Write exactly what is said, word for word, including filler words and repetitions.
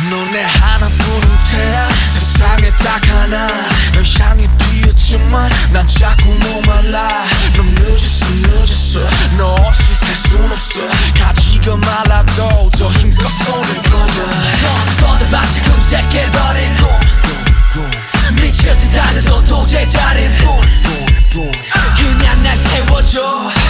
넌 내 하나뿐인 태양 세상에 딱 하나 널 향해 피었지만 난 자꾸 목말라 넌 늦었어 늦었어 너 없이 살 순 없어 가지가 말라도 더 힘껏 손을 뻗어 뻗어봤자 금세 깨버린 꿈 미칠 듯 달려도 도저히 잘해 뿐 그냥 날 태워줘